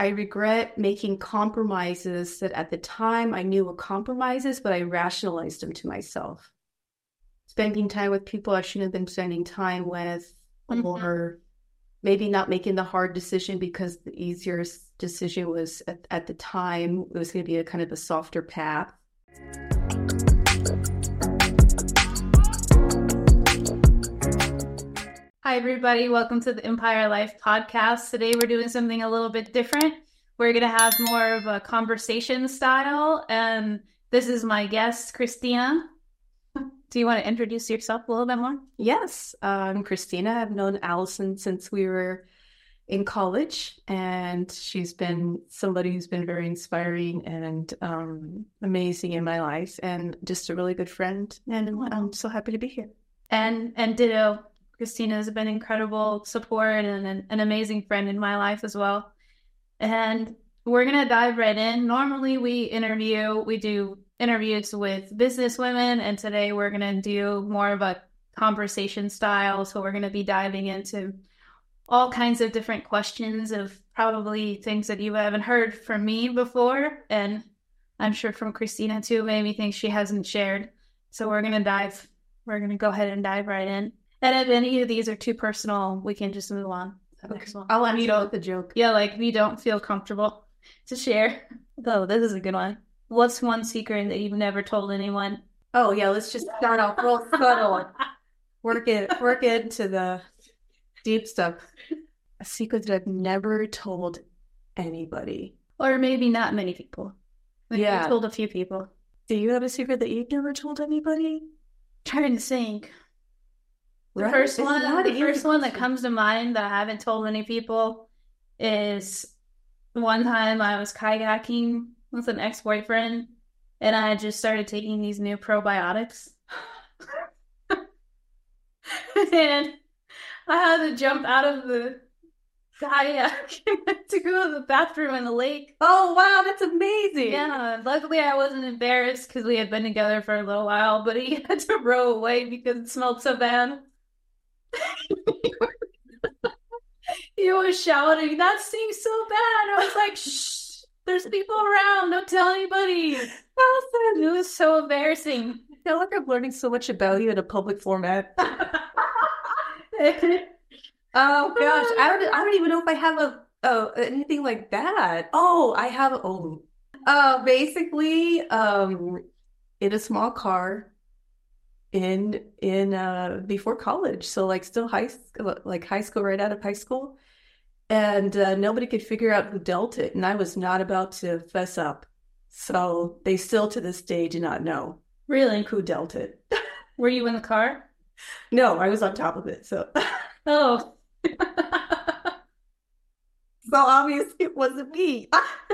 I regret making compromises that at the time I knew were compromises, but I rationalized them to myself. Spending time with people I shouldn't have been spending time with, or maybe not making the hard decision because the easier decision was at the time, it was going to be a kind of a softer path. Hi, everybody. Welcome to the Empire Life podcast. Today, we're doing something a little bit different. We're going to have more of a conversation style. And this is my guest, Christina. Do you want to introduce yourself a little bit more? Yes, I'm Christina. I've known Allison since we were in college, and she's been somebody who's been very inspiring and amazing in my life, and just a really good friend. And I'm so happy to be here. And ditto. Christina has been incredible support and an amazing friend in my life as well. And we're going to dive right in. Normally we do interviews with business women, and today we're going to do more of a conversation style. So we're going to be diving into all kinds of different questions of probably things that you haven't heard from me before. And I'm sure from Christina too, maybe things she hasn't shared. So we're going to go ahead and dive right in. And if any of these are too personal, we can just move on. Okay. I'll let you know with the joke. Yeah, like we don't feel comfortable to share. Oh, this is a good one. What's one secret that you've never told anyone? Oh yeah, let's just start off real subtle. Work into the deep stuff. A secret that I've never told anybody. Or maybe not many people. Maybe I told a few people. Do you have a secret that you've never told anybody? Trying to think. The Right? first one that comes to mind that I haven't told many people is one time I was kayaking with an ex-boyfriend, and I just started taking these new probiotics. And I had to jump out of the kayak to go to the bathroom in the lake. Oh, wow, that's amazing. Yeah, luckily I wasn't embarrassed because we had been together for a little while, but he had to row away because it smelled so bad. He was shouting, "That stinks so bad." I was like, "Shh, there's people around. Don't tell anybody." Allison, it was so embarrassing. I feel like I'm learning so much about you in a public format. Oh gosh, I don't even know if I have anything like that. Oh, I have basically in a small car in before college, so like still high school, right out of high school, and nobody could figure out who dealt it, and I was not about to fess up, so they still to this day do not know Really? who dealt it. Were you in the car? No, I was on top of it, so Oh. so obviously it wasn't me.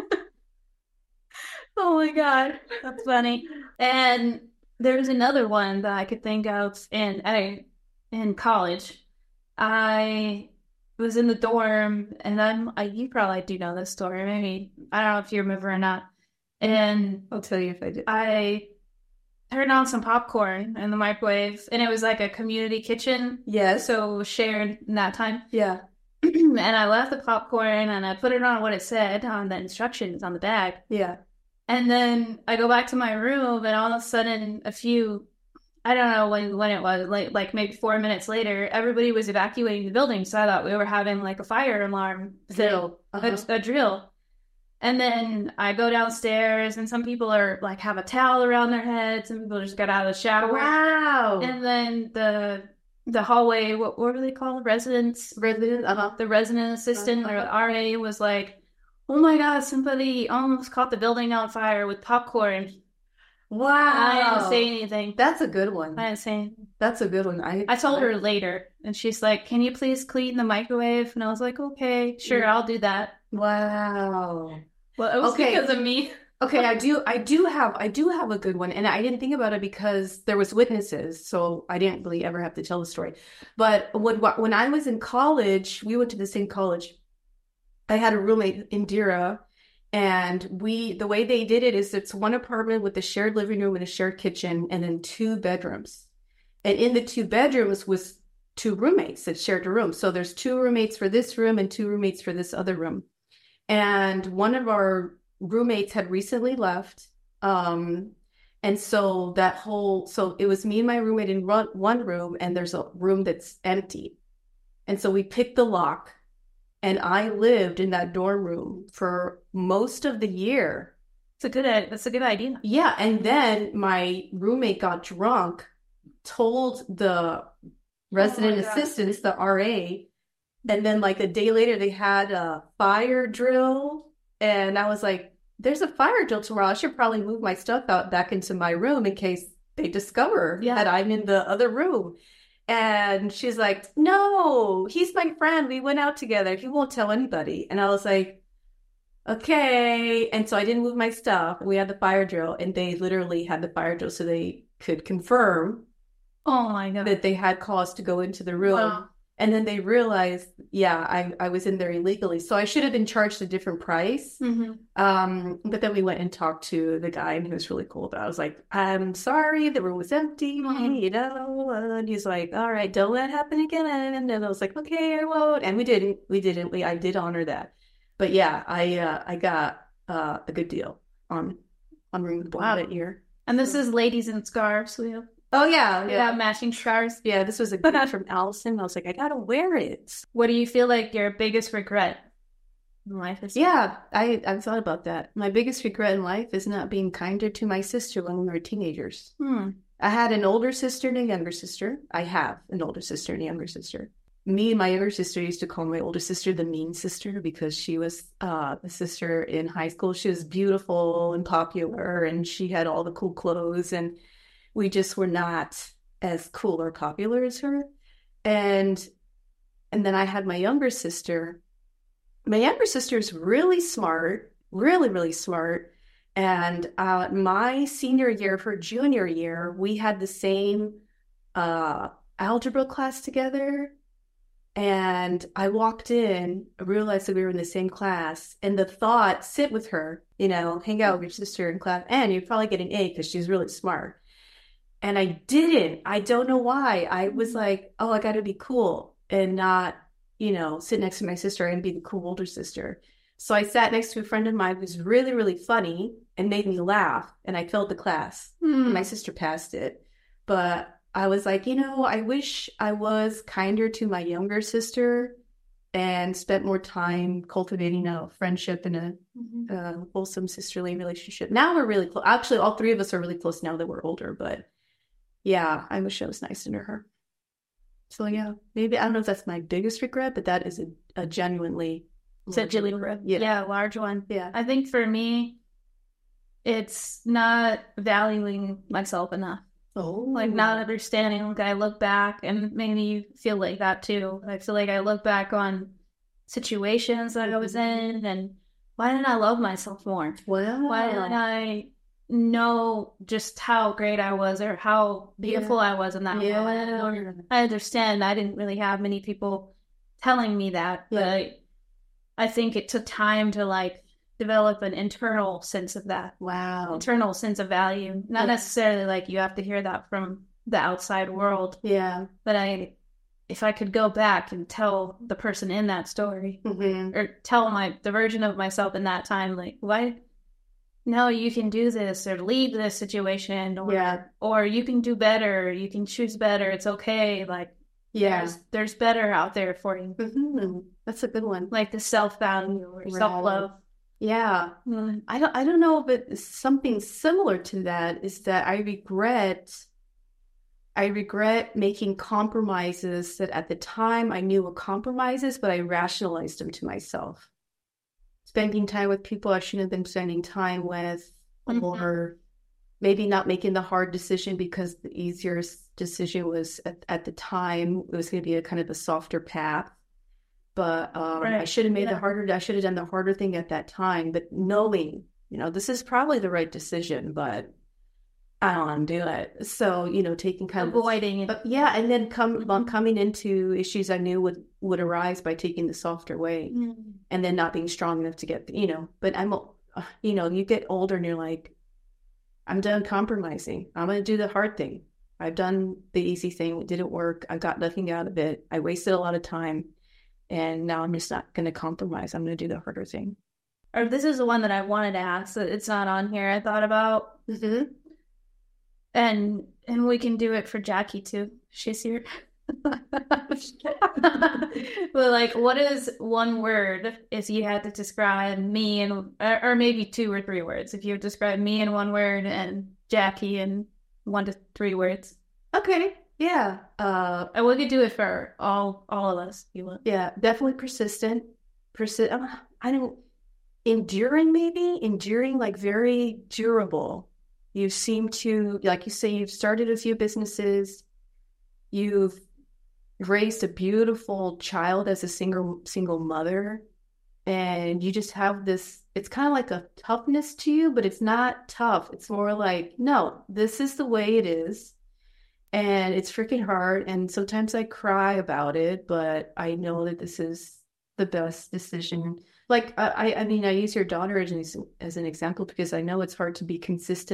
Oh my God, that's funny. And there's another one that I could think of in college. I was in the dorm, and you probably do know this story. Maybe I don't know if you remember or not. And I'll tell you if I did. I turned on some popcorn in the microwave, and it was like a community kitchen. Yes. So it was shared in that time. Yeah. And I left the popcorn and I put it on what it said on the instructions on the bag. Yeah. And then I go back to my room, and all of a sudden, I don't know when it was, like maybe 4 minutes later, everybody was evacuating the building. So I thought we were having like a fire alarm drill, a drill. And then I go downstairs, and some people are like have a towel around their heads. Some people just got out of the shower. Wow. And then the hallway, what were they called? The resident assistant or RA was like, "Oh my God, somebody almost caught the building on fire with popcorn." Wow. I didn't say anything. That's a good one. I didn't say anything. That's a good one. I told her later, and she's like, "Can you please clean the microwave?" And I was like, "Okay, sure, I'll do that." Wow. Well, it was because of me. Okay, I do have a good one, and I didn't think about it because there was witnesses, so I didn't really ever have to tell the story. But when I was in college, we went to the same college. I had a roommate, Indira, and the way they did it is it's one apartment with a shared living room and a shared kitchen, and then 2 bedrooms. And in the 2 bedrooms was 2 roommates that shared a room. So there's 2 roommates for this room and 2 roommates for this other room. And one of our roommates had recently left. Um, and so so it was me and my roommate in one room, and there's a room that's empty. And so we picked the lock, and I lived in that dorm room for most of the year. That's a good idea. Yeah, and then my roommate got drunk, told the resident assistants, the RA, and then like a day later they had a fire drill, and I was like, "There's a fire drill tomorrow. I should probably move my stuff out back into my room in case they discover that I'm in the other room." And she's like, "No, he's my friend. We went out together. He won't tell anybody." And I was like, "Okay." And so I didn't move my stuff. We had the fire drill, and they literally had the fire drill so they could confirm Oh my God. that they had cause to go into the room. Wow. And then they realized, yeah, I was in there illegally. So I should have been charged a different price. But then we went and talked to the guy, and he was really cool about it. I was like, "I'm sorry, the room was empty, you know." And he's like, "All right, don't let it happen again." And then I was like, "Okay, I won't." And we didn't. I did honor that. But yeah, I got a good deal on room that year. And this is Ladies in Scarves. We have Oh yeah. matching scarves. Yeah, this was a gift from Allison. I was like, I gotta wear it. What do you feel like your biggest regret in life is? Yeah, I've thought about that. My biggest regret in life is not being kinder to my sister when we were teenagers. I had an older sister and a younger sister. I have an older sister and a younger sister. Me and my younger sister used to call my older sister the mean sister because she was the sister in high school. She was beautiful and popular, and she had all the cool clothes, and we just were not as cool or popular as her. And then I had my younger sister. My younger sister is really smart, really, really smart. And my senior year of her junior year, we had the same algebra class together. And I walked in, realized that we were in the same class, and the thought, sit with her, hang out with your sister in class, and you'd probably get an A because she's really smart. And I didn't. I don't know why. I was like, oh, I got to be cool and not, sit next to my sister and be the cool older sister. So I sat next to a friend of mine who's really, really funny and made me laugh. And I failed the class. My sister passed it. But I was like, I wish I was kinder to my younger sister and spent more time cultivating a friendship and a wholesome sisterly relationship. Now we're really close. Actually, all three of us are really close now that we're older, but yeah, I wish I was nicer to her. So yeah, maybe, I don't know if that's my biggest regret, but that is a genuinely regret. Yeah, large one. Yeah. I think for me, it's not valuing myself enough. Like not understanding. Like I look back, and maybe you feel like that too. I feel like I look back on situations that I was in, and why didn't I love myself more? Wow. Why didn't I know just how great I was or how beautiful I was in that moment? I understand I didn't really have many people telling me that, but I think it took time to develop an internal sense of that. Wow. Internal sense of value. Not necessarily you have to hear that from the outside world. Yeah. But if I could go back and tell the person in that story or tell the version of myself in that time, why? No, you can do this or leave this situation or you can do better. You can choose better. It's okay. There's better out there for you. That's a good one. Like the self-value or self-love. Yeah. I don't know, but something similar to that is that I regret making compromises that at the time I knew were compromises, but I rationalized them to myself. Spending time with people I shouldn't have been spending time with, or maybe not making the hard decision because the easier decision was at the time, it was going to be a kind of a softer path. But I should have made I should have done the harder thing at that time. But knowing, this is probably the right decision, but I don't want to do it. So, taking kind avoiding it. And then coming into issues I knew would arise by taking the softer way and then not being strong enough to get, but you get older and you're like, I'm done compromising. I'm going to do the hard thing. I've done the easy thing. It didn't work. I got nothing out of it. I wasted a lot of time. And now I'm just not going to compromise. I'm going to do the harder thing. or this is the one that I wanted to ask. It's not on here. I thought about, Mm-hmm. and we can do it for Jackie too. She's here. But like, what is one word if you had to describe me in, or maybe 2 or 3 words, if you would describe me in 1 word and Jackie in 1 to 3 words? Okay. Yeah. And we could do it for all of us, if you want. Yeah, definitely persistent. I don't enduring, maybe enduring, like very durable. You seem to, like you say, you've started a few businesses. You've raised a beautiful child as a single mother, and you just have this, it's kind of like a toughness to you, but it's not tough. It's more like, no, this is the way it is. And it's freaking hard. And sometimes I cry about it, but I know that this is the best decision. Like, I mean, I use your daughter as an example because I know it's hard to be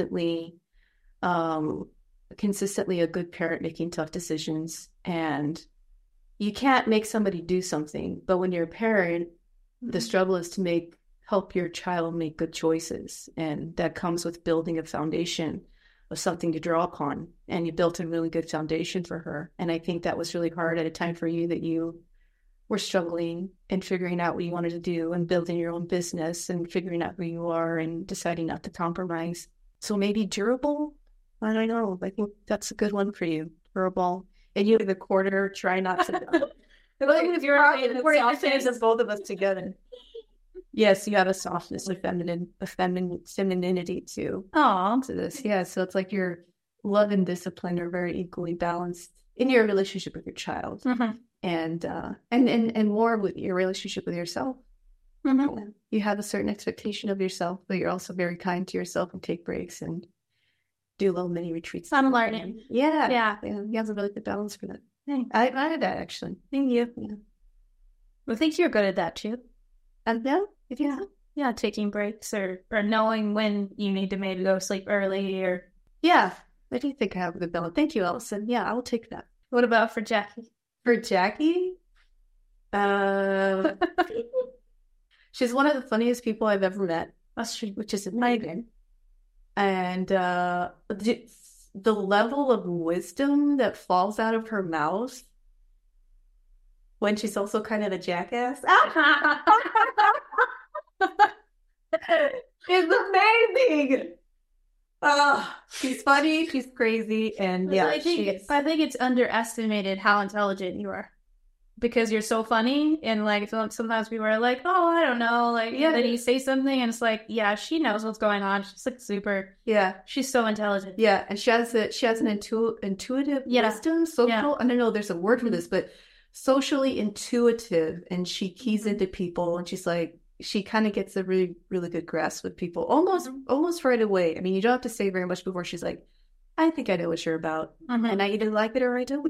um, consistently a good parent making tough decisions. And you can't make somebody do something, but when you're a parent, the struggle is to help your child make good choices. And that comes with building a foundation of something to draw upon. And you built a really good foundation for her. And I think that was really hard at a time for you that you were struggling and figuring out what you wanted to do and building your own business and figuring out who you are and deciding not to compromise. So maybe durable? I don't know. I think that's a good one for you. Durable. And you, the quarter, try not to. Like if you're of both of us together. Yes, you have a softness, femininity too. Oh, To this, yeah. So it's like your love and discipline are very equally balanced in your relationship with your child, and more with your relationship with yourself. You have a certain expectation of yourself, but you're also very kind to yourself and take breaks and do little mini retreats. I'm learning. Yeah. You have a really good balance for that. I admire that, actually. Thank you. Yeah. I think you're good at that too. And now, if you Yeah. Yeah, taking breaks or knowing when you need to maybe go sleep early or. Yeah, I do think I have a good balance. Thank you, Allison. Yeah, I will take that. What about for Jackie? For Jackie, she's one of the funniest people I've ever met, which is amazing. And the level of wisdom that falls out of her mouth when she's also kind of a jackass is amazing. She's funny, she's crazy, and yeah, I think it's underestimated how intelligent you are. Because you're so funny, and like sometimes people are like, "Oh, I don't know," like then you say something, and it's like, "Yeah, she knows what's going on." She's like super. Yeah, she's so intelligent. Yeah, and she has an intuitive wisdom, social. I don't know. There's a word for this, but socially intuitive, and she keys into people, and she's like, she kind of gets a really, really good grasp with people, almost right away. I mean, you don't have to say very much before she's like, "I think I know what you're about," and I either like it or I don't.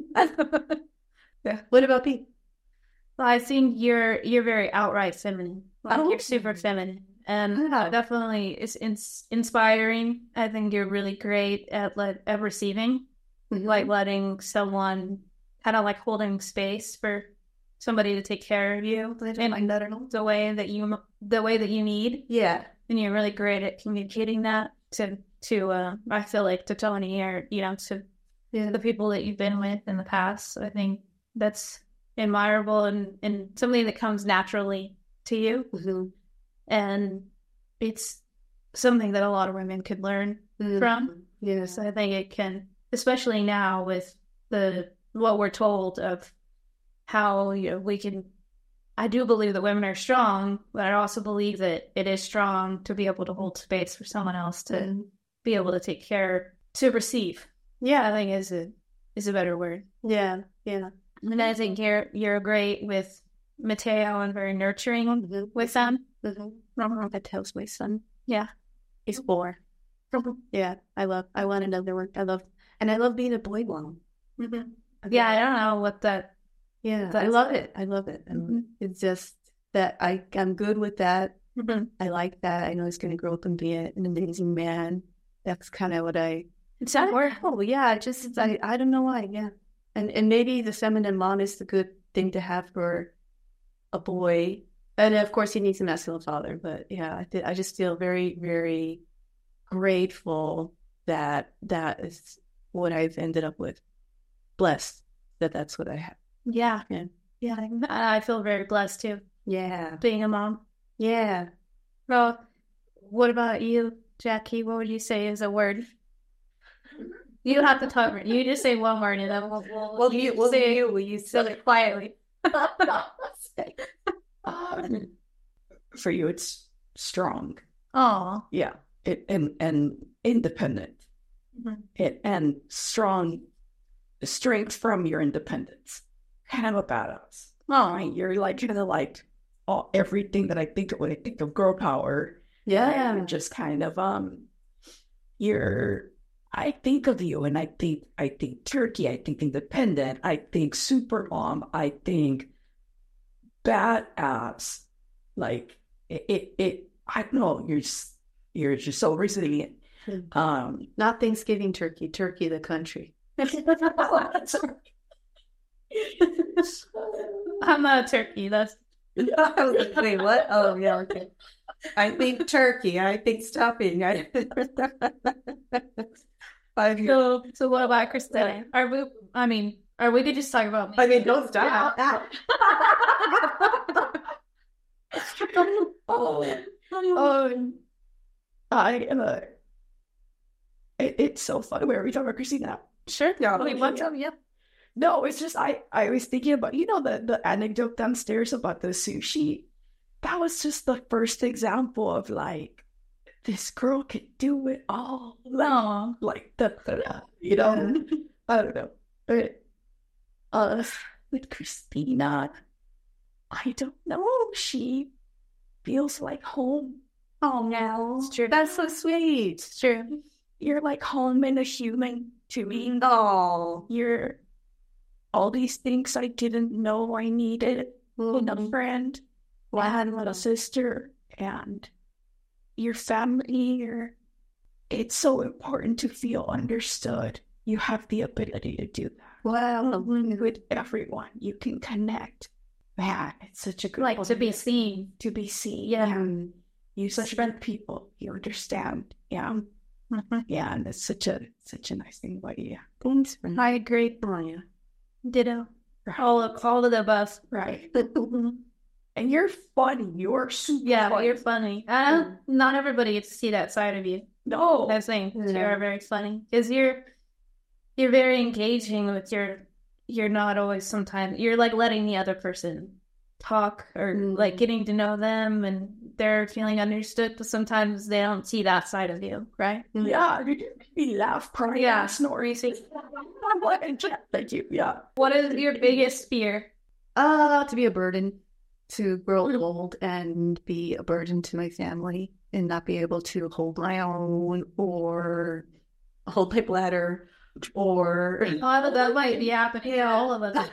Yeah. What about me? Well, I think you're very outright feminine. Like, you're super feminine, and definitely it's inspiring. I think you're really great at receiving, like letting someone kind of like holding space for somebody to take care of you in the way that you need. Yeah, and you're really great at communicating that to I feel like to Tony or to the people that you've been with in the past. I think that's admirable and something that comes naturally to you. And it's something that a lot of women could learn from. Yes, I think it can, especially now with what we're told of how we can. I do believe that women are strong, but I also believe that it is strong to be able to hold space for someone else to be able to take care, to receive. Yeah, I think is a better word. Yeah. And I think you're great with Mateo and very nurturing with them. Mateo's my son. Yeah. He's 4. Yeah, I want another one. I love being a boy mom. Yeah, I don't know what that. Yeah, I love it. And it's just that I'm good with that. I like that. I know he's going to grow up and be an amazing man. That's kind of what It's not work. Oh, yeah. Just I don't know why. Yeah. And maybe the feminine mom is the good thing to have for a boy, And of course, he needs a masculine father. But yeah, I just feel very, very grateful that that is what I've ended up with. Blessed that that's what I have. Yeah. Yeah. Yeah. I feel very blessed too, Yeah. being a mom. Yeah. Well, what about you, Jackie? What would you say is a word? You don't have to talk. You just say one word and then Will you say it quietly. For you, it's strong. Oh. Yeah. And independent. And strong, strength from your independence. Kind of a badass. Oh. Right? You're like kind of like everything that I think of when I think of girl power. Yeah. And just kind of I think of you and I think turkey, I think independent, I think super mom, I think badass. Like it I don't know, you're just so resilient. Not Thanksgiving turkey, Turkey the country. I'm not a turkey. That's Wait, what? Oh, yeah, okay. I think turkey. I think stuffing. So what about Christina? Are we could just talk about me. I mean, don't stop. It's so funny. Where are we talking about Christina? Sure. Yeah. Wait, what's up? Yeah. No, it's just I was thinking about the anecdote downstairs about the sushi. That was just the first example of like this girl could do it all. Like I don't know. But with Christina, I don't know. She feels like home. Oh no, It's true. that's so sweet. It's true. You're like home and a human to me. Oh, You're all these things I didn't know I needed in a friend. Well, I had a little sister and your family. It's so important to feel understood. You have the ability to do that. wow. With everyone, you can connect. Man, it's such a good Like to be seen. to be seen. Yeah. You respect people. You understand. Yeah. Yeah, and it's such a nice thing. But yeah, Thanks. I agree. Oh, yeah. Ditto. right. All of the above. Right. And you're funny. You're super Yeah, funny. you're funny. Not everybody gets to see that side of you. No. That's saying Yeah. you're very funny because you're very engaging with you're not always sometimes you're like letting the other person talk or like getting to know them and they're feeling understood, but sometimes they don't see that side of you, right? Yeah, you make me laugh, cry, Yeah. snort. Thank you. Yeah. What is your biggest fear? To be a burden, to grow old and be a burden to my family and not be able to hold my own or hold my bladder or That might be happening to all of us.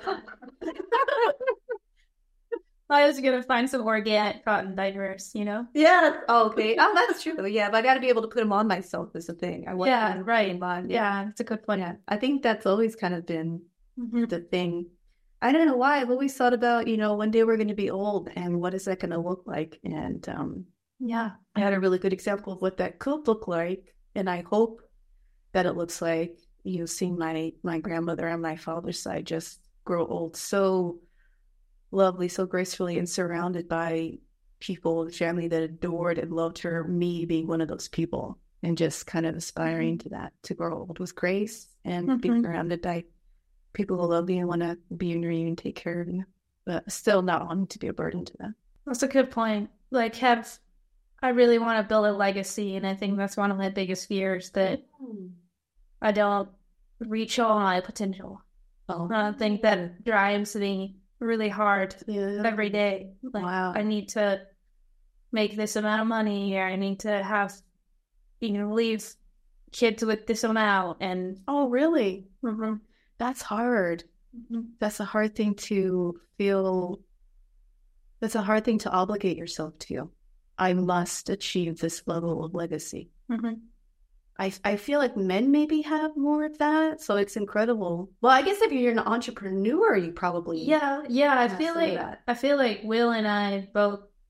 I was gonna find some organic cotton diapers, yeah. Okay. Oh, that's true. Yeah, but I got to be able to put them on myself is the thing. I want Yeah, them right. on. Yeah, it's a good point. Yeah. I think that's always kind of been Mhm. the thing. I don't know why. I've always thought about, one day we're going to be old and what is that going to look like? And Yeah. I had a really good example of what that could look like. And I hope that it looks like, seeing my grandmother on my father's side just grow old so lovely, so gracefully, and surrounded by people, family that adored and loved her, me being one of those people, and just kind of aspiring to that, to grow old with grace and be surrounded by people who love you and want to be near you and take care of you, but still not wanting to be a burden to them. That's a good point. Like, I really want to build a legacy, and I think that's one of my biggest fears, that I don't reach all my potential. I think that drives me really hard every day. Like, Wow. I need to make this amount of money, or I need to have, leave kids with this amount, and Oh, really? That's hard. That's a hard thing to feel. That's a hard thing to obligate yourself to. I must achieve this level of legacy. I feel like men maybe have more of that, so it's incredible. Well, I guess if you're an entrepreneur, you probably Yeah. I Yeah, feel some of like that. Will and I both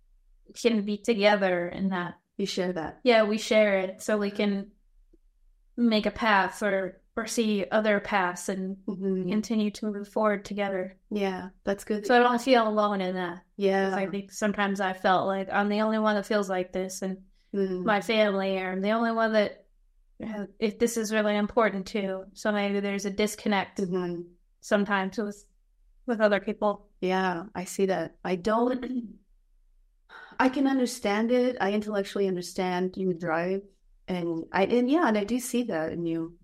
can be together in that. You share that. Yeah, we share it so we can make a path or see other paths and continue to move forward together. Yeah, that's good. So I don't feel alone in that. Yeah. I think sometimes I felt like I'm the only one that feels like this, and my family, or I'm the only one that, if this is really important too. So maybe there's a disconnect sometimes with other people. Yeah, I see that. I can understand it. I intellectually understand you drive. And I do see that in you.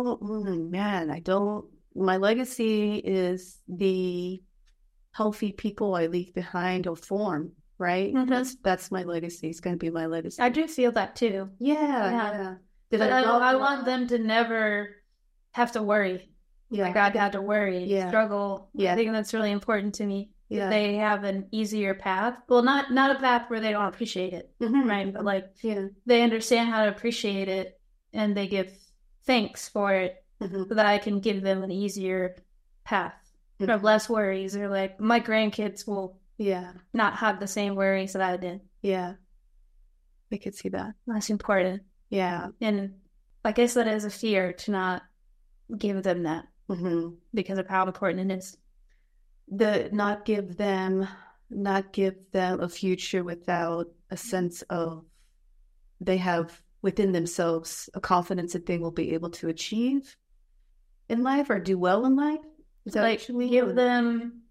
My legacy is the healthy people I leave behind or form, right? That's my legacy. It's going to be my legacy. I do feel that too. Yeah. But I want them to never have to worry. Yeah. Like I'd have to worry, struggle. Yeah. I think that's really important to me. Yeah. They have an easier path. Well, not a path where they don't appreciate it, right? But like, they understand how to appreciate it, and they give thanks for it, so that I can give them an easier path, of less worries. Or like, my grandkids will, not have the same worries that I did. Yeah, I could see that. That's important. Yeah, and I guess that is a fear to not give them that because of how important it is. Not give them a future without a sense of they have within themselves a confidence that they will be able to achieve in life or do well in life. Is that like give them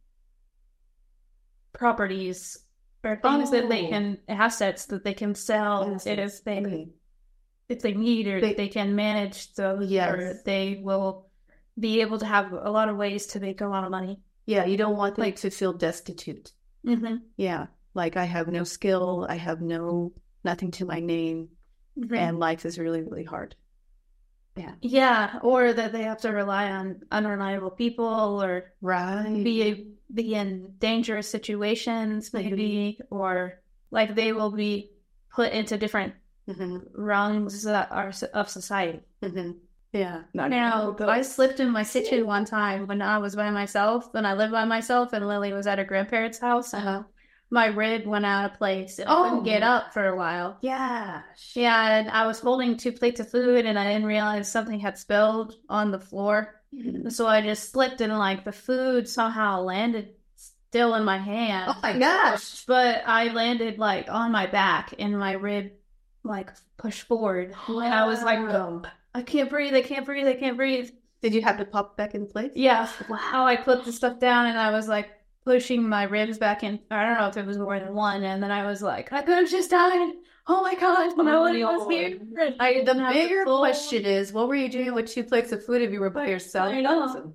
properties or things that they can, assets that they can sell if they need, or they can manage those, or they will be able to have a lot of ways to make a lot of money. Yeah, you don't want them to feel destitute. Yeah, like I have no skill, I have nothing to my name, and life is really, really hard. Yeah, or that they have to rely on unreliable people, or be in dangerous situations, maybe, or like they will be put into different rungs that are of society. Yeah. Now, I slipped in my kitchen one time when I was by myself, when I lived by myself, and Lily was at her grandparents' house. My rib went out of place, and I couldn't get up for a while. Yeah, and I was holding 2 plates of food, and I didn't realize something had spilled on the floor. So I just slipped, and like the food somehow landed still in my hand. Oh my gosh! But I landed like on my back, and my rib like pushed forward. And I was like, I can't breathe. I can't breathe. I can't breathe. Did you have to pop back in place? Yeah. Wow. I put the stuff down, and I was like pushing my ribs back in. I don't know if it was more than one. And then I was like, I could have just died. Oh my God. No one was here. The bigger question is, what were you doing with 2 plates of food if you were by yourself? I know.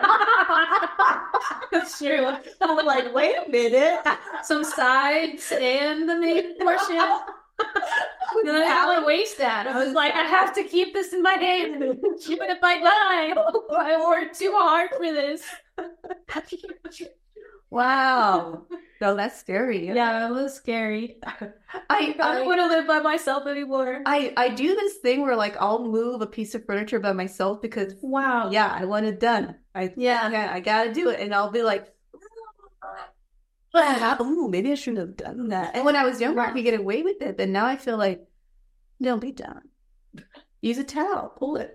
That's true. I was like, wait a minute. Some sides and the main portion. And then I had to waste that. I was like, I have to keep this in my hand. Even if I die, I worked too hard for this. Wow. No, that's scary. Yeah, it was scary. I don't want to live by myself anymore. I do this thing where like I'll move a piece of furniture by myself because I want it done. I gotta do it, and I'll be like, oh, maybe I shouldn't have done that. And when I was younger, I could get away with it, but now I feel like, don't be dumb. Use a towel, pull it.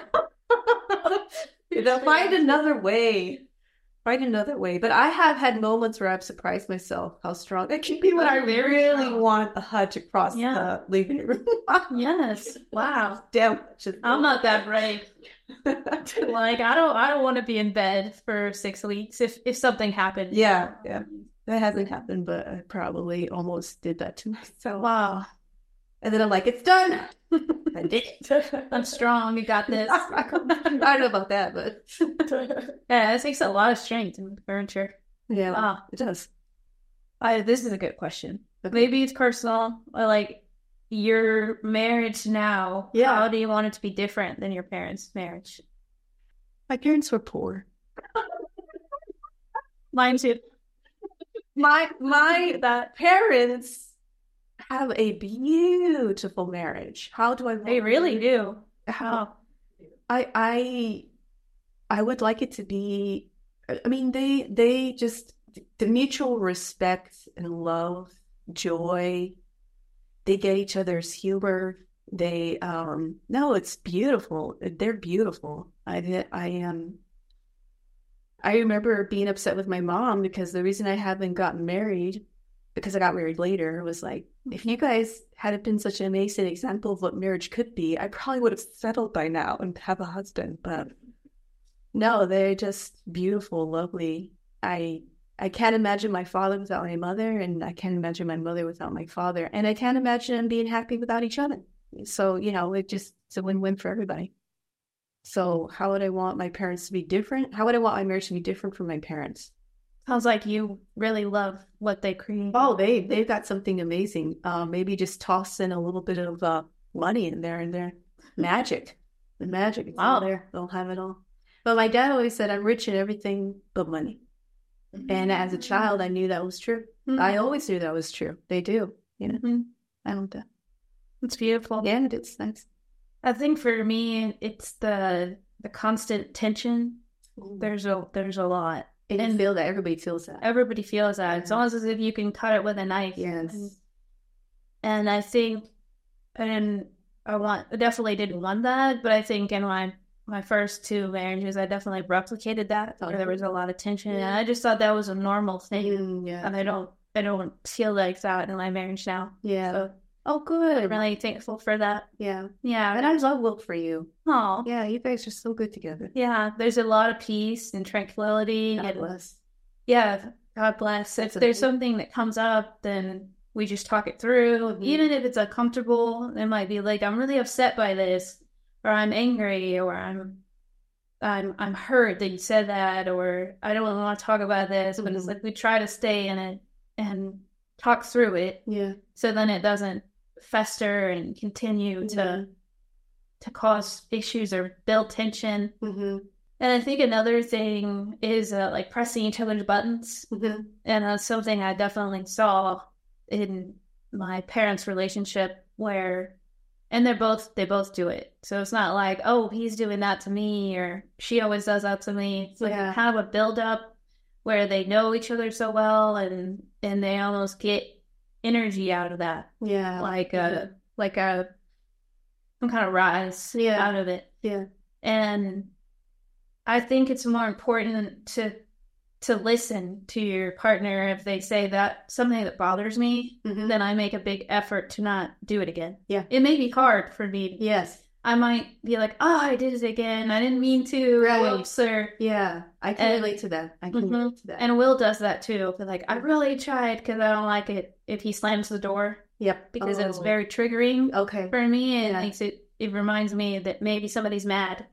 Find another way. But I have had moments where I've surprised myself how strong I can be when I really want a hutch across the living room. Yes. Wow. Damn. I'm not that brave. Like I don't want to be in bed for 6 weeks if something happened. Yeah. That hasn't happened, but I probably almost did that to myself. Wow. And then I'm like, it's done. I did it. I'm strong. You got this. I don't know about that, but yeah, it takes a lot of strength in furniture. Yeah, it does. This is a good question. Okay. Maybe it's personal. Like your marriage now. Yeah. How do you want it to be different than your parents' marriage? My parents were poor. Mine too. My parents have a beautiful marriage. How do I? They really do. How? I would like it to be. I mean, they just the mutual respect and love joy. They get each other's humor. They no, it's beautiful. They're beautiful. I remember being upset with my mom because the reason I haven't gotten married, because I got married later, was like, if you guys hadn't been such an amazing example of what marriage could be, I probably would have settled by now and have a husband. But no, they're just beautiful, lovely. I can't imagine my father without my mother, and I can't imagine my mother without my father, and I can't imagine them being happy without each other. So, it's a win-win for everybody. So how would I want my parents to be different? How would I want my marriage to be different from my parents? Sounds like you really love what they create. Oh, they've got something amazing. Maybe just toss in a little bit of money in there and their magic. The magic is all there. They'll have it all. But my dad always said, I'm rich in everything but money. And as a child, I knew that was true. I always knew that was true. They do, I don't know. It's beautiful. Yeah, it's nice. I think for me, it's the constant tension. There's a lot. And you feel that. Everybody feels that. Everybody feels that. It's almost as if you can cut it with a knife. Yes. And I think, I definitely didn't want that, but I think in my first two marriages, I definitely replicated that. Where there was a lot of tension, and I just thought that was a normal thing. And I don't feel like that in my marriage now. Yeah. So, oh, good. I'm really thankful for that. Yeah. Yeah. And I love Will for you. Oh. Yeah, you guys are so good together. Yeah. There's a lot of peace and tranquility. God bless. Yeah. God bless. If there's something that comes up, then we just talk it through. Even if it's uncomfortable, it might be like, I'm really upset by this, or I'm angry, or I'm hurt that you said that, or I don't want to talk about this. But it's like we try to stay in it and talk through it. Yeah. So then it doesn't fester and continue to cause issues or build tension. And I think another thing is like pressing each other's buttons. And that's something I definitely saw in my parents' relationship and they both do it. So it's not like, oh, he's doing that to me, or she always does that to me. It's like kind of a build up where they know each other so well, and they almost get energy out of that. Yeah. Like some kind of rise out of it. Yeah. And I think it's more important to listen to your partner. If they say that something that bothers me, then I make a big effort to not do it again. Yeah. It may be hard for me. Yes. I might be like, oh, I did it again. I didn't mean to. Right. Whoops, or yeah. I can relate to that. Relate to that. And Will does that too. But like, I really tried because I don't like it if he slams the door. Yep. Because it's very triggering for me. And it reminds me that maybe somebody's mad.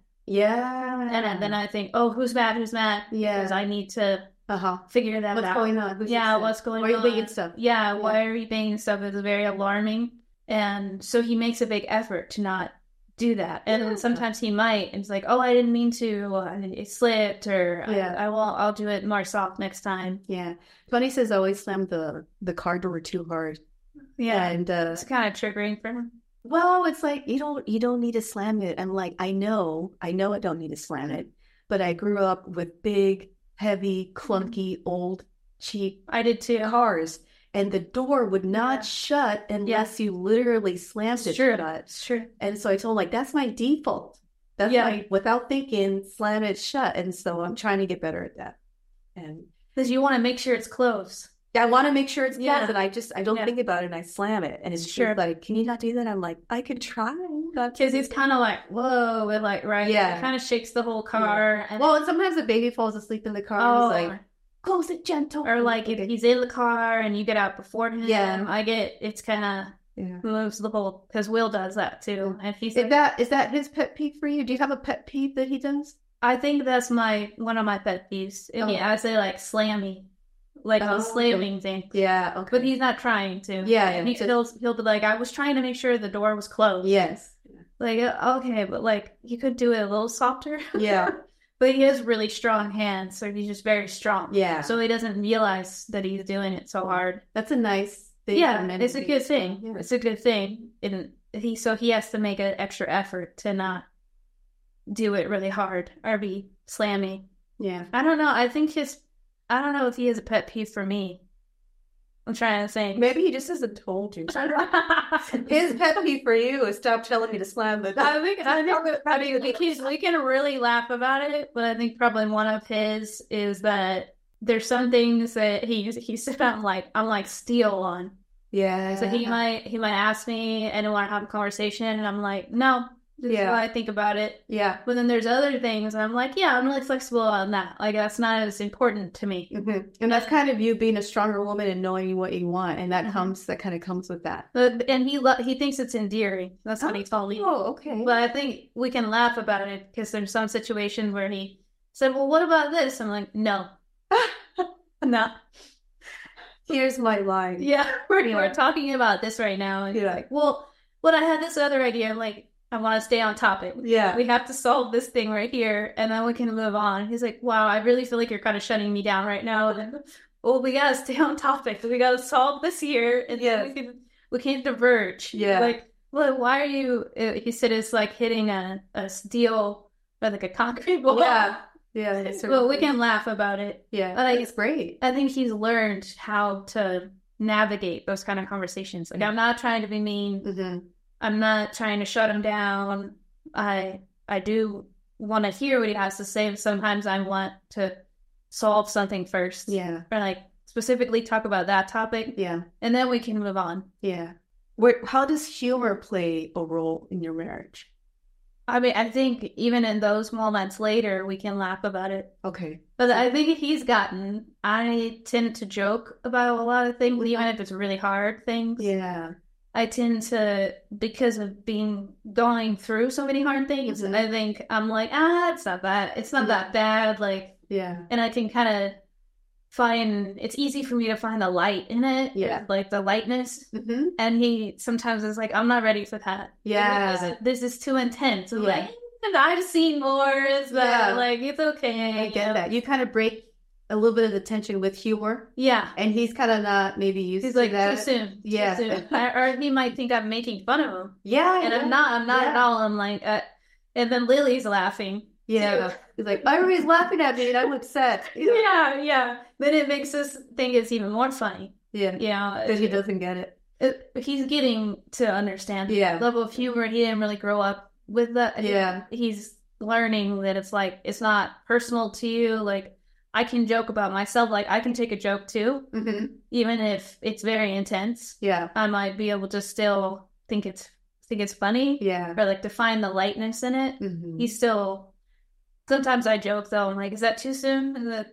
Yeah. And then I think, oh, who's mad? Yeah. Because I need to figure that out. What's going on? What's going on? Why are you banging stuff? Yeah, why are you banging stuff? It's very alarming. And so he makes a big effort to not do that. And then sometimes he might, and it's like, oh, I didn't mean to, it slipped, or I'll do it more soft next time. Yeah. Bunny says always slam the car door too hard. Yeah. And it's kind of triggering for him. Well, it's like you don't need to slam it. I'm like, I know I don't need to slam it, but I grew up with big, heavy, clunky, old, cheap I did too. cars, and the door would not shut unless you literally slammed it shut. Sure. And so I told him, like, that's my default. That's without thinking, slam it shut. And so I'm trying to get better at that. And because you want to make sure it's closed. I want to make sure it's closed, and I don't think about it, and I slam it, and it's just like, can you not do that? I'm like, I could try. Because it's kind of like, whoa, it like, right? Yeah. It kind of shakes the whole car. Yeah. And sometimes the baby falls asleep in the car, and it's like, close it gentle. Or like if he's in the car and you get out before him, it's kind of moves the whole, because Will does that too. And he's is that his pet peeve for you? Do you have a pet peeve that he does? I think that's one of my pet peeves. I say like slammy. Like a slamming thing. Yeah, okay. But he's not trying to. Yeah. And he'll be like, I was trying to make sure the door was closed. Yes. Like, okay, but like, you could do it a little softer. Yeah. But he has really strong hands, so he's just very strong. Yeah. So he doesn't realize that he's doing it so hard. That's a nice thing. Yeah, it's a good thing. Yeah. It's a good thing. And he has to make an extra effort to not do it really hard or be slammy. Yeah. I don't know. I don't know if he has a pet peeve for me. I'm trying to think. Maybe he just hasn't told you. His pet peeve for you is stop telling me to slam the door. We can really laugh about it, but I think probably one of his is that there's some things that he said I'm like steel on. Yeah. So he might ask me and want to have a conversation, and I'm like, no, this is what I think about it. Yeah. But then there's other things, and I'm like, yeah, I'm really flexible on that. Like, that's not as important to me. Mm-hmm. And that's kind of you being a stronger woman and knowing what you want, and that kind of comes with that. And he thinks it's endearing. That's what he told me. Oh, okay. But I think we can laugh about it because there's some situation where he said, well, what about this? I'm like, no. No. Here's my line. Yeah, we're talking about this right now. And you're like, well, I had this other idea. I'm like, I want to stay on topic. Yeah. We have to solve this thing right here, and then we can move on. He's like, wow, I really feel like you're kind of shutting me down right now. And, well, we got to stay on topic. We got to solve this here, and then we can't diverge. Yeah. Like, well, why are you, he said it's like hitting a steel, or like a concrete wall. Yeah. Yeah. Well, we can laugh about it. Yeah. Like, it's great. I think he's learned how to navigate those kind of conversations. Like, I'm not trying to be mean. Mm-hmm. I'm not trying to shut him down. I do want to hear what he has to say. But sometimes I want to solve something first. Yeah. Or like specifically talk about that topic. Yeah. And then we can move on. Yeah. How does humor play a role in your marriage? I mean, I think even in those moments later, we can laugh about it. Okay. But I think I tend to joke about a lot of things, even if it's really hard things. Yeah. I tend to, because of going through so many hard things, and I think I'm like, it's not that bad. Like, yeah. And I can kind of it's easy for me to find the light in it. Yeah. Like the lightness. Mm-hmm. And he sometimes is like, I'm not ready for that. Yeah. This is too intense. Yeah. Like, and I've seen more. But like, it's okay. I get that. You kind of break a little bit of the tension with humor. Yeah. And he's kind of not maybe used to like, that. Too soon. Yeah. Too soon. Or he might think I'm making fun of him. Yeah. And I'm not at all. I'm like, and then Lily's laughing. Yeah. Too. He's like, everybody's laughing at me and I'm upset. Yeah. Then it makes us think it's even more funny. Yeah. Yeah. Because he doesn't get it. He's getting to understand the level of humor. He didn't really grow up with that. Yeah. He's learning that it's like, it's not personal to you. Like, I can joke about myself. Like, I can take a joke too, even if it's very intense. Yeah. I might be able to still think it's funny. Yeah. Or like to find the lightness in it. Mm-hmm. He's still. Sometimes I joke though. I'm like, is that too soon? And that,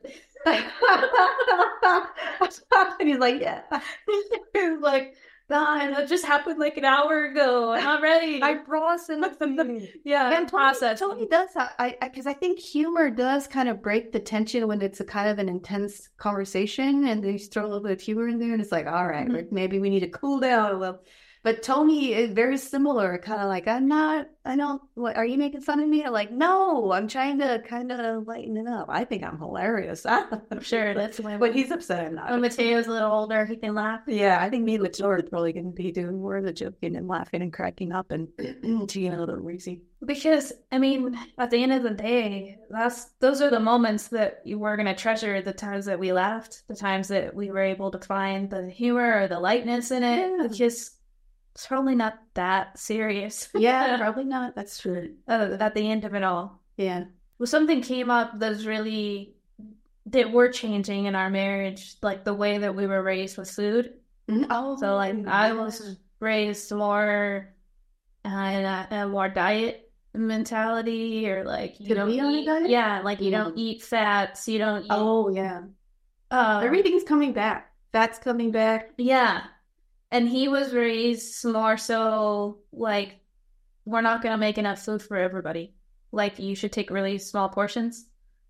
and he's like, yeah. He's like, God, that just happened like an hour ago. I'm not ready. I process them. Yeah, and process. Tony does that. Because I think humor does kind of break the tension when it's a kind of an intense conversation, and then you throw a little bit of humor in there, and it's like, all right, maybe we need to cool down a little. But Tony is very similar, kind of like, what, are you making fun of me? I'm like, no, I'm trying to kind of lighten it up. I think I'm hilarious. I'm sure that's why. But he's upset I'm not. When Mateo's a little older, he can laugh. Yeah, I think me and Mateo are probably going to be doing more of the joking and laughing and cracking up and being a little breezy. Because, I mean, at the end of the day, those are the moments that we're going to treasure, the times that we laughed, the times that we were able to find the humor or the lightness in it. Yeah. Because it's probably not that serious. Yeah, probably not. That's true. At the end of it all. Yeah. Well, something came up that we're changing in our marriage, like the way that we were raised with food. Oh. So, like, I was raised more in a more diet mentality, or like, you don't eat. Diet? Yeah, like you don't eat fats, you don't eat. Oh, yeah. Everything's coming back. Fat's coming back. Yeah. And he was raised more so like, we're not going to make enough food for everybody. Like, you should take really small portions.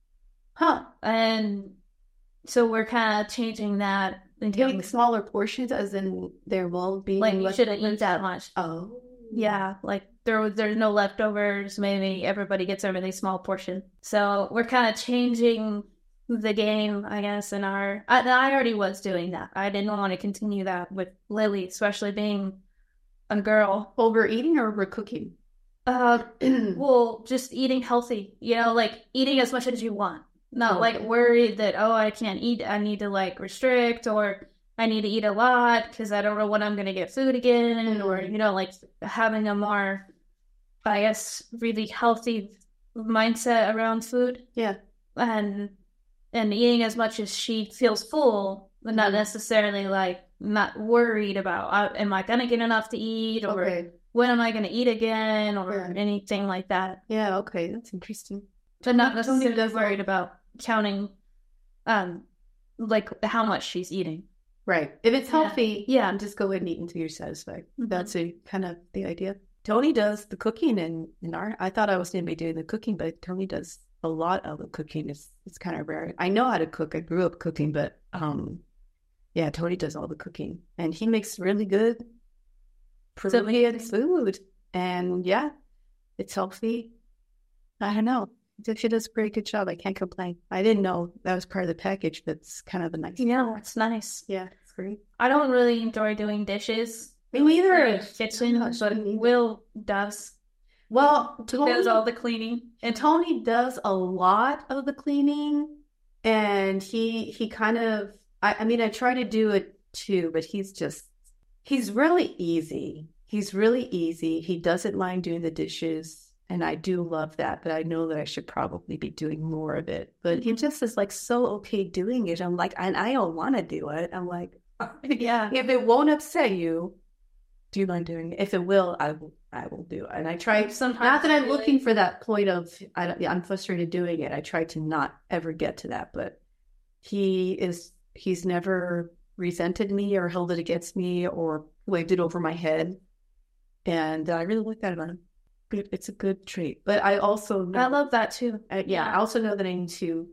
And so we're kind of changing that. Taking smaller portions as in there won't be. Like, you shouldn't eat that much. Oh. Yeah. Like, there's no leftovers. Maybe everybody gets a really small portion. So we're kind of changing the game, I guess, I already was doing that. I didn't want to continue that with Lily, especially being a girl. Overeating or overcooking? Well, just eating healthy, like eating as much as you want. Not like worried that, I can't eat, I need to like restrict, or I need to eat a lot because I don't know when I'm going to get food again, or, like having a more, I guess, really healthy mindset around food. Yeah. And eating as much as she feels full, but not necessarily like not worried about, am I going to get enough to eat, or when am I going to eat again, or anything like that. Yeah, okay, that's interesting. But not necessarily worried about counting, like how much she's eating. Right. If it's healthy, just go ahead and eat until you're satisfied. Mm-hmm. That's kind of the idea. Tony does the cooking, and I thought I was going to be doing the cooking, but Tony does a lot of the cooking. It's kind of rare. I know how to cook. I grew up cooking, but Tony does all the cooking, and he makes really good Peruvian food. And it's healthy. I don't know. She does a pretty good job. I can't complain. I didn't know that was part of the package. That's kind of a nice. Yeah, it's nice. Yeah, it's great. I don't really enjoy doing dishes. Me neither. Kitchen, but Will does. Well, Tony does all the cleaning, and Tony does a lot of the cleaning. And he kind of. I try to do it too, but he's really easy. He's really easy. He doesn't mind doing the dishes. And I do love that, but I know that I should probably be doing more of it. But he just is like so okay doing it. I'm like, and I don't want to do it. I'm like, if it won't upset you, do you mind doing it? If it will, I will do it. And I try sometimes. Not that I'm looking for that point of I'm frustrated doing it. I try to not ever get to that. But he's never resented me or held it against me or waved it over my head. And I really like that about him. It's a good trait, but I also know, I love that too. I also know that I need to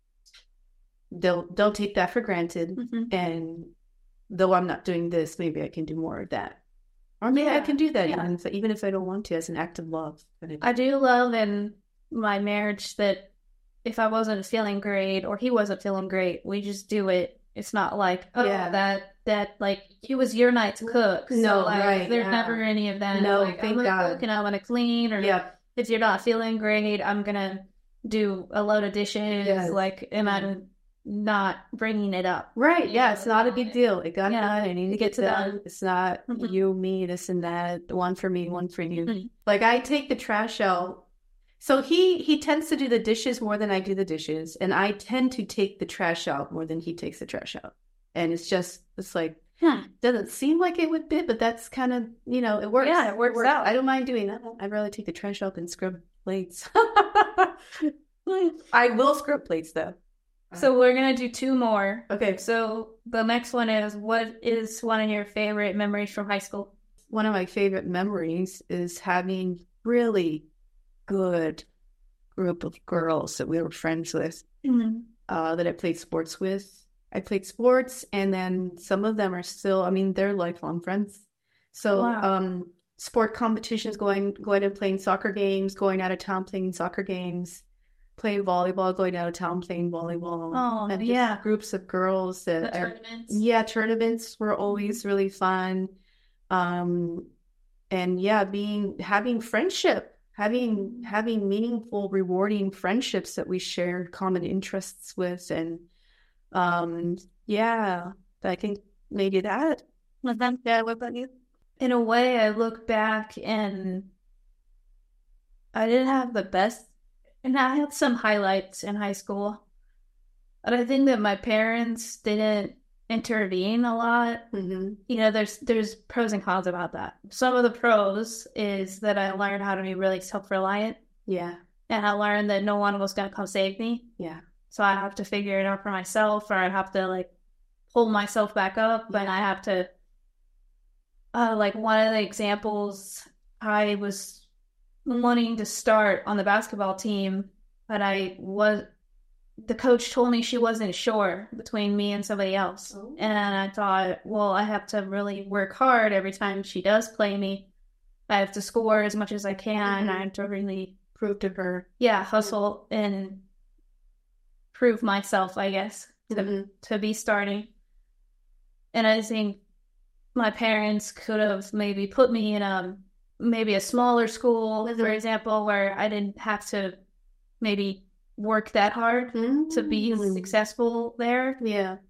don't take that for granted. Mm-hmm. And though I'm not doing this, maybe I can do more of that, or maybe I can do that even if I don't want to, as an act of love. I do love in my marriage that if I wasn't feeling great or he wasn't feeling great, we just do it. It's not like that like it was your night to cook. So no, like, there's never any of that. No, like, thank God. Cook and I want to clean, or if you're not feeling great, I'm gonna do a load of dishes. Yes. Like, am I not bringing it up? Right? Yeah, it's not a big deal. It got done. I need to get to done. It's not you, me, this and that. One for me, one for you. Mm-hmm. Like I take the trash out. So he tends to do the dishes more than I do the dishes, and I tend to take the trash out more than he takes the trash out. And it's like, doesn't seem like it would fit, but that's kind of, it works. Yeah, it works out. I don't mind doing that. I'd rather take the trash out than scrub plates. I will scrub plates though. So we're going to do 2 more. Okay. So the next one is, what is one of your favorite memories from high school? One of my favorite memories is having really good group of girls that we were friends with, that I played sports with. I played sports, and then some of them are still, they're lifelong friends. So sport competitions, going and playing soccer games, going out of town playing soccer games, playing volleyball, going out of town playing volleyball. Oh, and just groups of girls that tournaments. Yeah, tournaments were always really fun. And having friendship. Having meaningful, rewarding friendships that we shared common interests with, and I think maybe that. What about you? In a way, I look back and I didn't have the best, and I had some highlights in high school, but I think that my parents didn't intervene a lot. Mm-hmm. There's pros and cons about that. Some of the pros is that I learned how to be really self-reliant. Yeah. And I learned that no one was going to come save me. Yeah. So I have to figure it out for myself, or I have to like pull myself back up. And I have to, like one of the examples, I was wanting to start on the basketball team, but the coach told me she wasn't sure between me and somebody else. Oh. And I thought, well, I have to really work hard every time she does play me. I have to score as much as I can. I have to really prove to her. Hustle and prove myself, I guess, to be starting. And I think my parents could have maybe put me in maybe a smaller school, for example, where I didn't have to maybe work that hard to be successful there. Yeah.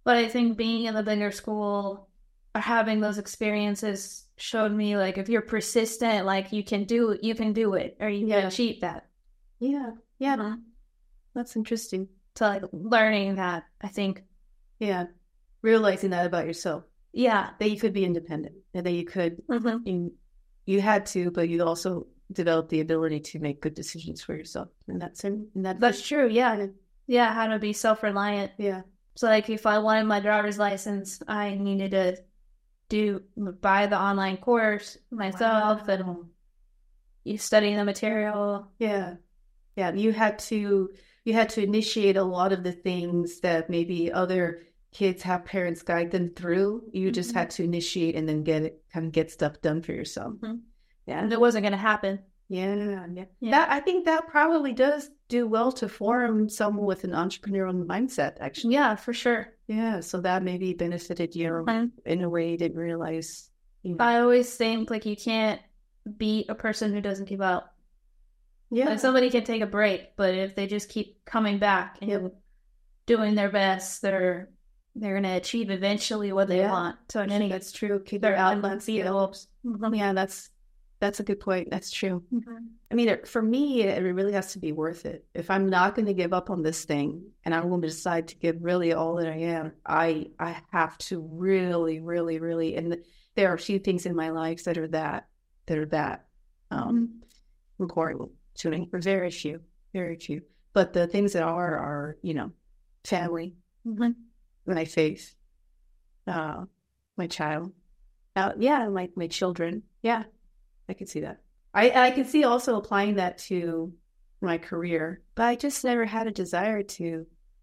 But I think being in the bigger school or having those experiences showed me, like, if you're persistent, like, you can do it, or you can achieve that. Yeah. Yeah. That's interesting. So, like, learning that, I think. Yeah. Realizing that about yourself. Yeah. That you could be independent and that you could, you had to, but you also developed the ability to make good decisions for yourself. And that's true. Yeah. Yeah. How to be self-reliant. Yeah. So, like, if I wanted my driver's license, I needed to buy the online course myself and you studying the material. Yeah. Yeah. You had to initiate a lot of the things that maybe other kids have parents guide them through. You just had to initiate and then get stuff done for yourself. Yeah. And it wasn't going to happen. Yeah. I think that probably does do well to form someone with an entrepreneurial mindset, actually. Yeah, for sure. Yeah. So that maybe benefited you in a way you didn't realize. I always think, like, you can't beat a person who doesn't give up. Yeah. Like, somebody can take a break, but if they just keep coming back and doing their best, they're going to achieve eventually what they want. So that's true. Keep their outlets. Yeah, that's a good point. That's true. I mean, for me, it really has to be worth it. If I'm not going to give up on this thing and I'm going to decide to give really all that I am, I have to really, really, really, and there are a few things in my life that are that required tuning. Very few. But the things that are family, my faith, my child, my children. Yeah. I can see that. I can see also applying that to my career, but I just never had a desire to.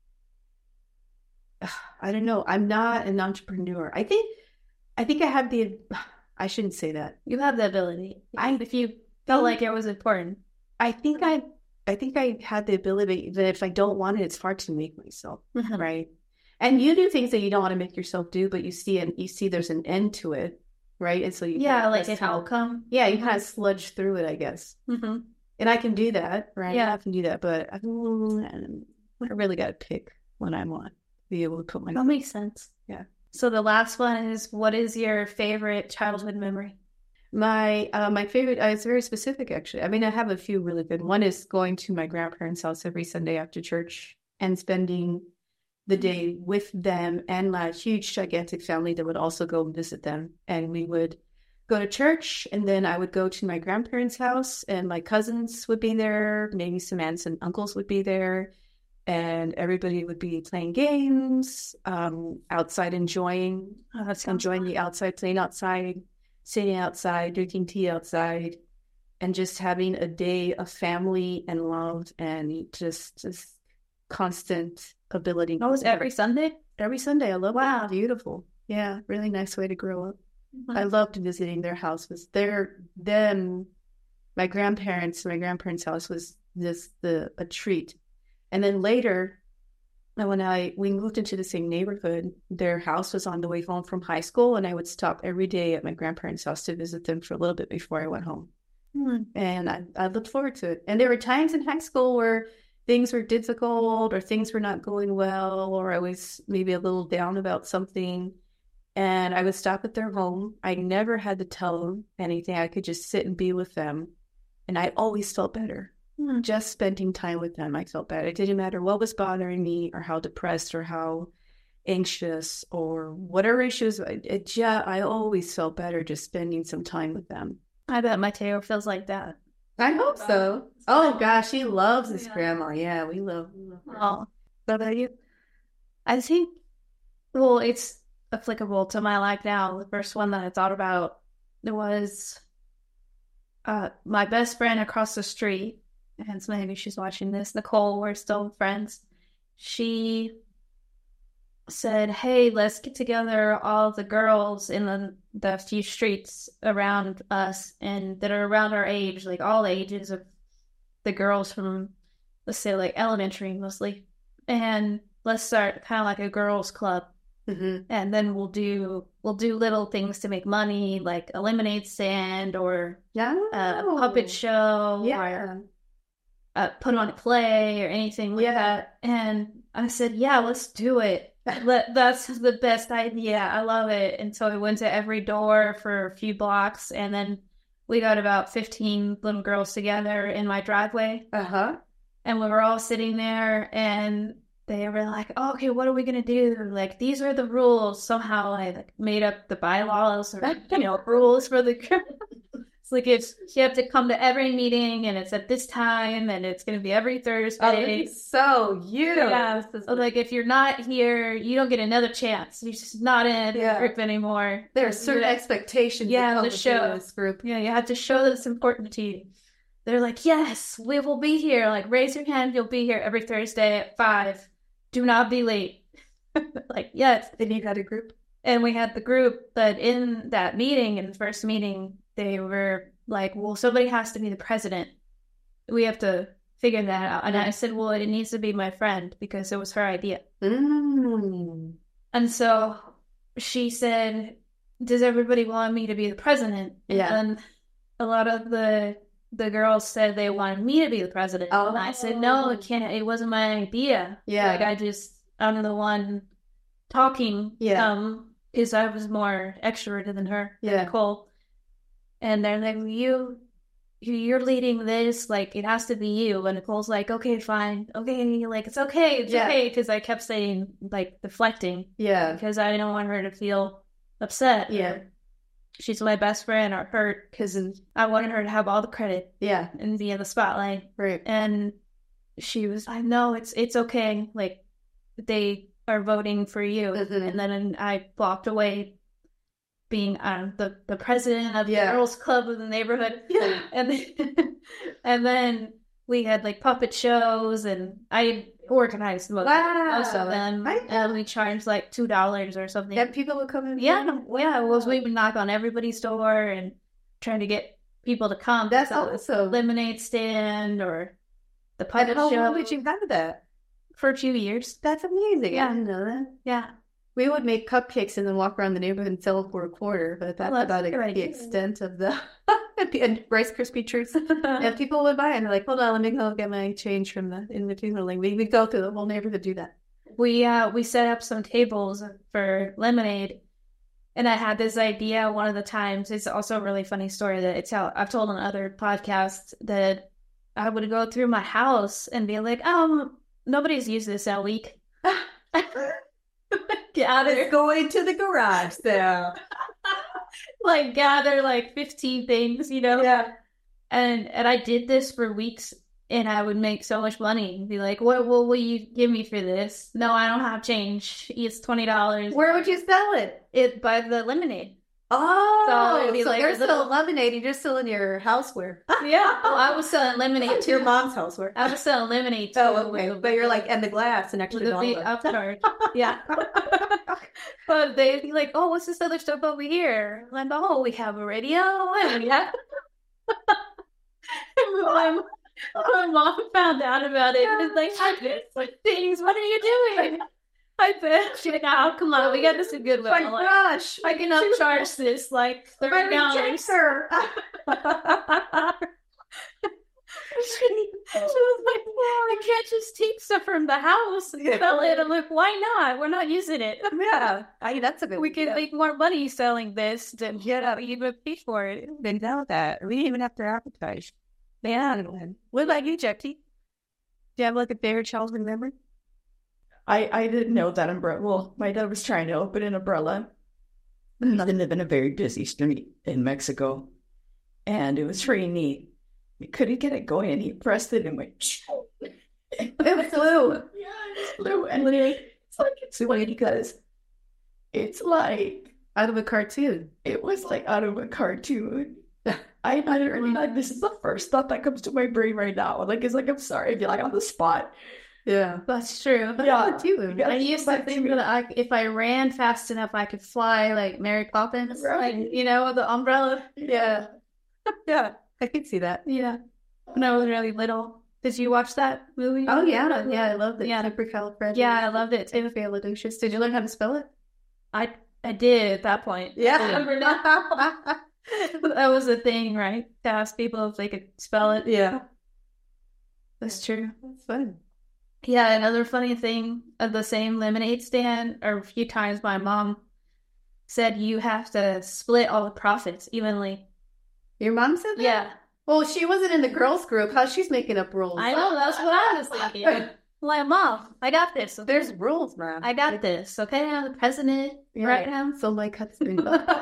I don't know. I'm not an entrepreneur. I think I have I shouldn't say that. You have the ability. If you felt like it was important. I think I had the ability that if I don't want it, it's hard to make myself, right? And you do things that you don't want to make yourself do, but you see there's an end to it. Right. And so you like an outcome. Yeah, you kind of sludge through it, I guess. And I can do that, right? Yeah, I can do that, but I really got to pick when I want to be able to put my. That makes sense. Yeah. So the last one is, what is your favorite childhood memory? My favorite. It's very specific, actually. I mean, I have a few really good. One is going to my grandparents' house every Sunday after church and spending the day with them and my huge, gigantic family that would also go visit them. And we would go to church, and then I would go to my grandparents' house, and my cousins would be there. Maybe some aunts and uncles would be there. And everybody would be playing games, outside enjoying the outside, playing outside, sitting outside, drinking tea outside, and just having a day of family and love and just constant ability. Oh, was every Sunday? Every Sunday. I love it. Wow. Beautiful. Yeah. Really nice way to grow up. I loved visiting their houses. My grandparents' house was a treat. And then later, when we moved into the same neighborhood, their house was on the way home from high school, and I would stop every day at my grandparents' house to visit them for a little bit before I went home. And I looked forward to it. And there were times in high school where things were difficult or things were not going well, or I was maybe a little down about something. And I would stop at their home. I never had to tell them anything. I could just sit and be with them. And I always felt better. Just spending time with them, I felt better. It didn't matter what was bothering me or how depressed or how anxious or whatever issues. I always felt better just spending some time with them. I bet Mateo feels like that. I hope so. Oh gosh, he loves his grandma. Yeah, we love her. Oh, what about you? I think, well, it's applicable to my life now. The first one that I thought about was my best friend across the street, and so maybe she's watching this, Nicole, we're still friends. She said, hey, let's get together all the girls in the few streets around us and that are around our age, like all ages of the girls from, let's say, like elementary mostly. And let's start kind of like a girls club. And then we'll do little things to make money, like a lemonade stand or a puppet show or put on a play or anything like that. And I said, yeah, let's do it. That's the best idea. I love it. And so we went to every door for a few blocks, and then we got about 15 little girls together in my driveway, Uh-huh. and we were all sitting there, and they were like, oh, okay, what are we gonna do? Like, these are the rules. Somehow I like made up the bylaws or rules for the group. It's like you have to come to every meeting, and it's at this time, and it's gonna be every Thursday. So you. Yeah, so, like if you're not here, you don't get another chance. You're just not in the group anymore. There are certain expectations. Yeah, to show this group. Yeah, you have to show that it's important to you. They're like, yes, we will be here. Like, raise your hand. You'll be here every Thursday at 5. Do not be late. Like, yes. Then you had a group. And we had the group, but in that meeting, in the first meeting, they were like, well, somebody has to be the president. We have to figure that out. And I said, well, it needs to be my friend because it was her idea. Mm. And so she said, does everybody want me to be the president? Yeah. And a lot of the girls said they wanted me to be the president. Oh. And I said, no, it can't. It wasn't my idea. Yeah. Like, I'm the one talking. Yeah. Because I was more extroverted than her. Yeah. Nicole. And they're like, you're leading this, like, it has to be you. And Nicole's like, okay, fine. Okay, like, it's okay. It's okay. Because I kept saying, like, deflecting. Yeah. Because I didn't want her to feel upset. Yeah. She's my best friend or hurt because I wanted her to have all the credit. Yeah. And be in the spotlight. Right. And she was like, no, it's okay. Like, they are voting for you. Mm-hmm. And then I walked away being the president of the girls club of the neighborhood. Yeah. And then we had like puppet shows, and I organized most of them. And we charged like $2 or something. And people would come in. Yeah. We would knock on everybody's door and trying to get people to come. That's awesome. Lemonade stand or the puppet show. How long did you have that? For a few years. That's amazing. Yeah. I didn't know that. Yeah. We would make cupcakes and then walk around the neighborhood and sell them for $0.25, but that's about the extent of the and Rice Krispie treats. And people would buy it and they're like, hold on, let me go get my change from the in-between. We go through the whole neighborhood do that. We set up some tables for lemonade, and I had this idea one of the times. It's also a really funny story that I've told on other podcasts, that I would go through my house and be like, nobody's used this all week. Gather, going to the garage there. Like gather like 15 things, Yeah. And I did this for weeks, and I would make so much money. Be like, what will you give me for this? No, I don't have change. It's $20. Where would you sell it? By the lemonade. Oh, so like there's still lemonade. You're just selling your houseware. Yeah, I was selling lemonade to your mom's houseware. I was selling lemonade too. Oh, okay. But you're like, and the glass and extra dollar. Upcharge. Yeah. But they'd be like, oh, what's this other stuff over here? I'm like, oh, we have a radio. And yeah. My mom found out about it and was like, I did things. What are you doing? I bet. She's like, oh, come on, we got this a good one. My gosh, I can upcharge this like $30. She was like, you can't just take stuff from the house and sell it. I'm like, why not? We're not using it. Yeah, that's a good. We can make more money selling this than even pay for it. Then know that we didn't even have to advertise. Yeah. What about you, Jackie? Do you have like a favorite childhood memory? I didn't know that umbrella. Well, my dad was trying to open an umbrella. I live in a very busy street in Mexico, and it was really neat. He couldn't get it going, and he pressed it and went. It flew. Yeah, it flew, and it's like it's funny because it's like out of a cartoon. It was like out of a cartoon. I really like this is the first thought that comes to my brain right now. Like it's like I'm sorry if you're like on the spot. Yeah, that's true. Yeah, I used to think that if I ran fast enough, I could fly like Mary Poppins, right. Like the umbrella. Yeah, yeah, I could see that. Yeah, when I was really little. Did you watch that movie? Oh yeah, I loved it. Yeah, Supercalifragilistic. Yeah, I loved it. Supercalifragilistic. Did you learn how to spell it? I did at that point. Yeah, I remember that. That was a thing, right? To ask people if they could spell it. Yeah, that's true. That's fun. Yeah, another funny thing of the same lemonade stand, or a few times my mom said you have to split all the profits evenly. Your mom said that? Yeah. Well, she wasn't in the girls group. How she's making up rules? I know, that's what I was thinking. I'm like, Mom, I got this. Okay? There's rules, man. I got this. Okay, I'm the president right now. So my husband.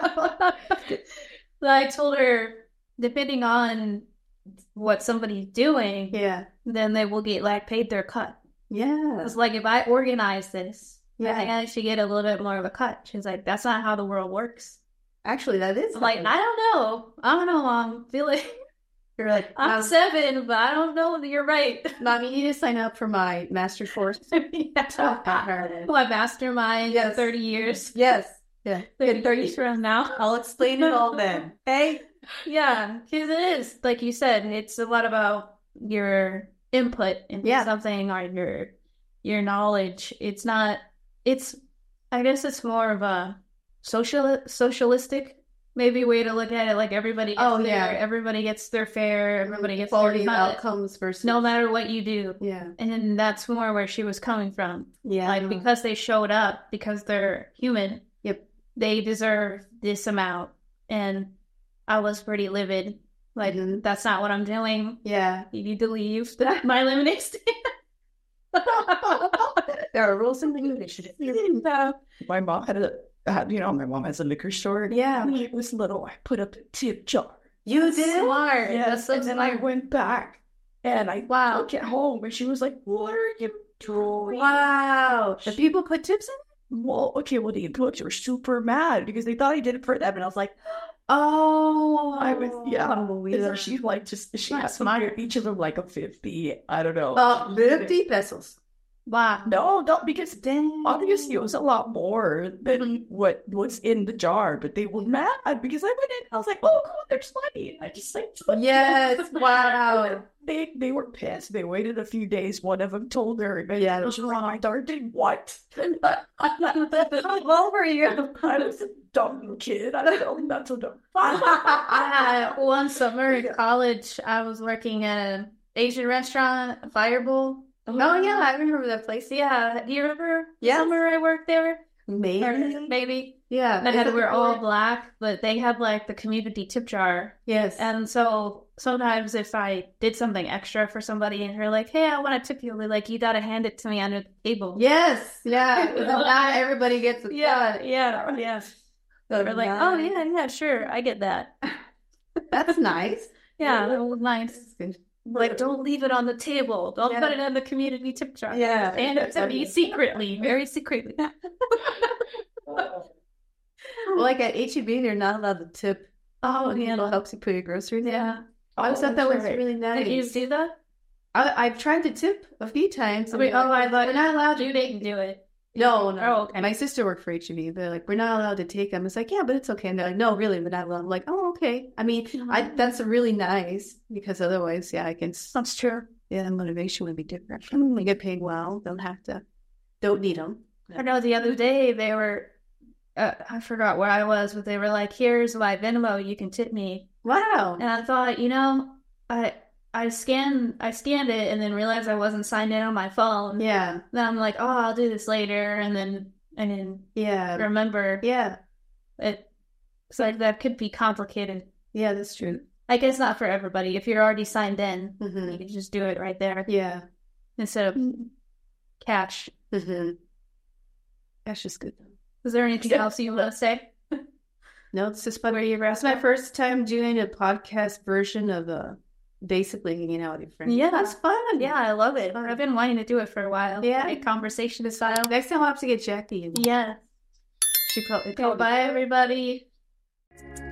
But I told her, depending on what somebody's doing, Yeah. then they will get like paid their cut. Yeah. It's like if I organize this, Yeah. I think I should get a little bit more of a cut. She's like, that's not how the world works. Actually, that is I'm like, I don't know, Mom. Feel like You're like, I'm 7, but I don't know that you're right. Mom, you need to sign up for my master course. My mastermind in 30 years. Yes. Yeah. 30 years from now. I'll explain it all then. Hey. Yeah, because it is, like you said, it's a lot about your input into something or your knowledge. It's not, I guess it's more of a socialistic maybe way to look at it. Like everybody gets their fair, everybody gets quality their cut, outcomes versus no matter what you do. Yeah. And that's more where she was coming from. Yeah. Like because they showed up, because they're human, they deserve this amount. And I was pretty livid. Like, that's not what I'm doing. Yeah. You need to leave my lemonade stand. There are rules and regulations. My mom my mom has a liquor store. Yeah. When I was little, I put up a tip jar. You did? Smart. Yes. And then I went back and I took it home and she was like, what are you doing? Wow. The people put tips in? Well, the employees were super mad because they thought I did it for them. And I was like, oh, I was, yeah. She's like, she has some, each of them like a 50. I don't know. 50 pesos. Wow. No, because obviously it was a lot more than what was in the jar, but they were mad because I went in and I was like, oh, cool, there's money. And I just like, yes, wow. They were pissed. They waited a few days. One of them told her, it was wrong. My daughter did what? How old were you? I was a dumb kid. I don't know, not so dumb. One summer in college, I was working at an Asian restaurant, Fireball. Oh, yeah, I remember that place. Yeah. Do you remember the summer I worked there? Maybe. Yeah. And we're all black, but they had like the community tip jar. Yes. And so sometimes if I did something extra for somebody and they're like, hey, I want to tip you, they're like, you got to hand it to me under the table. Yes. Yeah. Not everybody gets it. Yeah. So we're like, oh, yeah, sure. I get that. That's nice. Yeah, that was nice. Like, don't leave it on the table. Don't put it in the community tip jar. Yeah. And it to me secretly, very secretly. Well, like at H-E-B, they're not allowed to tip. Oh, yeah. It helps you put your groceries in. Yeah. I always thought that was really nice. Did you see that? I've tried to tip a few times. I thought we're not allowed to. You didn't do it. No. Oh, okay. My sister worked for H-E-B. They're like, we're not allowed to take them. It's like, yeah, but it's okay. And they're like, no, really, we're not allowed. I'm like, oh, okay. I mean, that's really nice because otherwise, That's true. Yeah, the motivation would be different. They get paid well. Don't need them. I know the other day they were, I forgot where I was, but they were like, here's my Venmo, you can tip me. Wow. And I thought, I scanned it and then realized I wasn't signed in on my phone. Yeah. Then I'm like, oh, I'll do this later. And then remember. Yeah. So that could be complicated. Yeah, that's true. I guess not for everybody. If you're already signed in, you can just do it right there. Yeah. Instead of cash. That's just good. Is there anything else you want to say? No, it's just fun. It's my first time doing a podcast version of basically hanging out with your friends. Yeah, that's fun. Yeah, I love it. I've been wanting to do it for a while. Yeah. Like conversation style. Next time I'll have to get Jackie. Yeah. She probably. Bye, everybody.